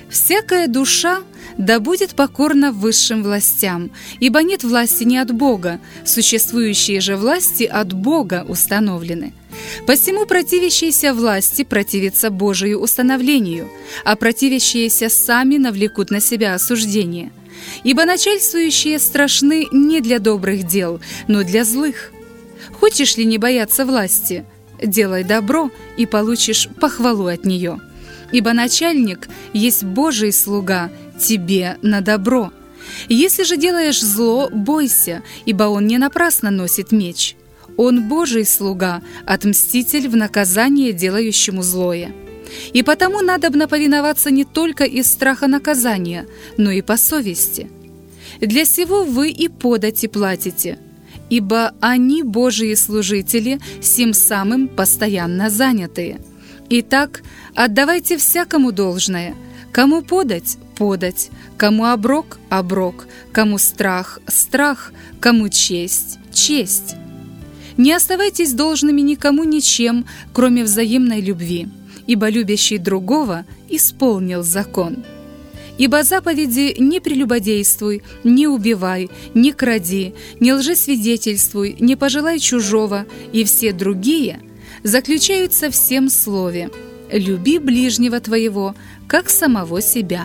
«Всякая душа да будет покорна высшим властям, ибо нет власти не от Бога, существующие же власти от Бога установлены. Посему противящиеся власти противятся Божию установлению, а противящиеся сами навлекут на себя осуждение. Ибо начальствующие страшны не для добрых дел, но для злых. Хочешь ли не бояться власти? Делай добро, и получишь похвалу от нее. Ибо начальник есть Божий слуга тебе на добро. Если же делаешь зло, бойся, ибо он не напрасно носит меч. Он Божий слуга, отмститель в наказание делающему злое. И потому надобно повиноваться не только из страха наказания, но и по совести. Для сего вы и подати платите, ибо они Божии служители, сим самым постоянно занятые. Итак, отдавайте всякому должное, кому подать – подать, кому оброк – оброк, кому страх – страх, кому честь – честь. Не оставайтесь должными никому ничем, кроме взаимной любви, ибо любящий другого исполнил закон. Ибо заповеди «не прелюбодействуй», «не убивай», «не кради», «не лжесвидетельствуй», «не пожелай чужого» и все другие заключаются в сем слове «люби ближнего твоего, как самого себя».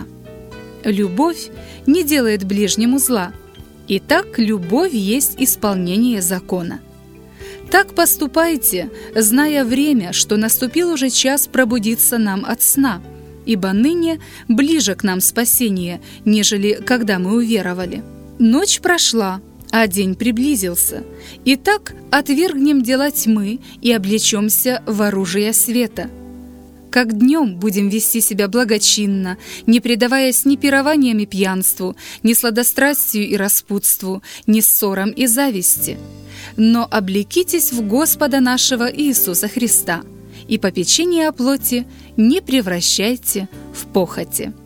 Любовь не делает ближнему зла. Итак, любовь есть исполнение закона. Так поступайте, зная время, что наступил уже час пробудиться нам от сна, ибо ныне ближе к нам спасение, нежели когда мы уверовали. Ночь прошла, а день приблизился. Итак, отвергнем дела тьмы и облечемся в оружие света. Как днем будем вести себя благочинно, не предаваясь ни пированиям и пьянству, ни сладострастию и распутству, ни ссорам и зависти. Но облекитесь в Господа нашего Иисуса Христа, и попечение о плоти не превращайте в похоти.